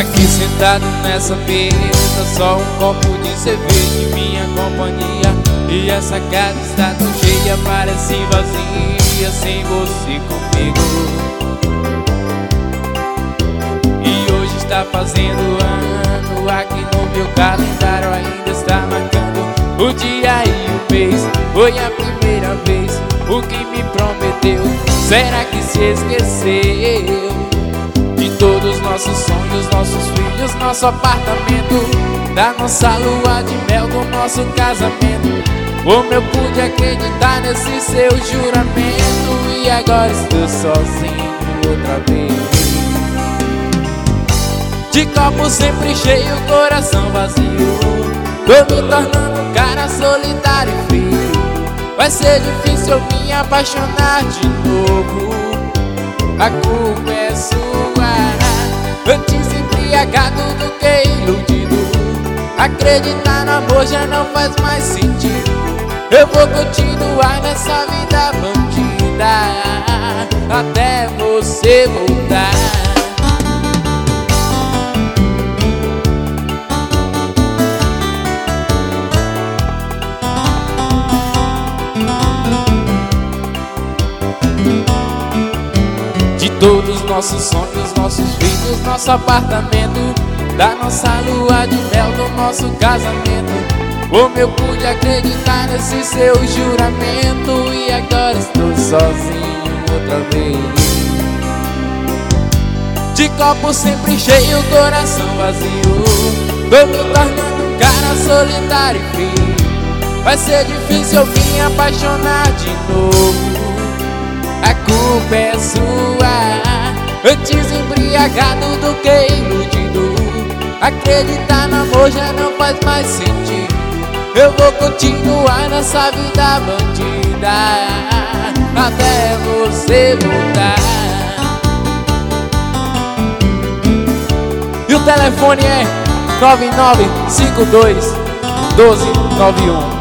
Aqui sentado nessa mesa, só um copo de cerveja e minha companhia. E essa casa está tão cheia, parece vazia sem você comigo. E hoje está fazendo ano, aqui no meu calendário ainda está marcando o dia e o mês. Foi a primeira vez, o que me prometeu, será que se esqueceu? De todos os nossos sonhos, nossos filhos, nosso apartamento, da nossa lua de mel, do nosso casamento. Como eu pude acreditar nesse seu juramento? E agora estou sozinho outra vez. De copo sempre cheio, coração vazio, tô me tornando um cara solitário e frio. Vai ser difícil eu me apaixonar de novo, a culpa é sua. Antes embriagado do que iludido, acreditar no amor já não faz mais sentido. Eu vou continuar nessa vida bandida até você voltar. De todos os nossos sonhos, nossos filhos, nosso apartamento, da nossa lua de mel, do nosso casamento. Como eu pude acreditar nesse seu juramento? E agora estou sozinho outra vez. De copo sempre cheio, coração vazio, tô me tornando um cara solitário e frio. Vai ser difícil eu me apaixonar de novo, a culpa é sua. Antes embriagado do que iludido, acreditar no amor já não faz mais sentido. Eu vou continuar nessa vida bandida até você voltar. E o telefone é 9952 1291.